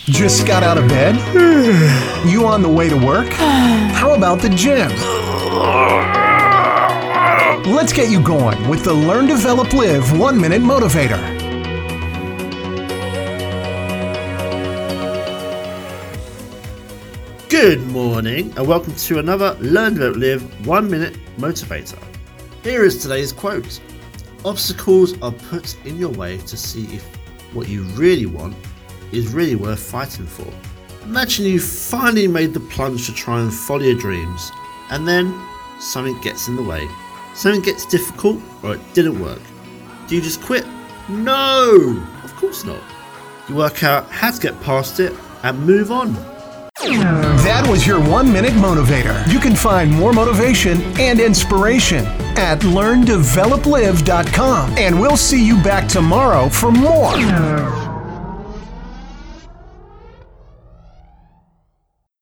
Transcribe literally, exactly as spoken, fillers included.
Just got out of bed? You on the way to work? How about the gym? Let's get you going with the Learn, Develop, Live One Minute Motivator. Good morning and welcome to another Learn, Develop, Live One Minute Motivator. Here is today's quote. Obstacles are put in your way to see if what you really want is really worth fighting for. Imagine you finally made the plunge to try and follow your dreams, and then something gets in the way. Something gets difficult, or it didn't work. Do you just quit? No! Of course not. You work out how to get past it and move on. That was your One Minute Motivator. You can find more motivation and inspiration at learn develop live dot com, and we'll see you back tomorrow for more.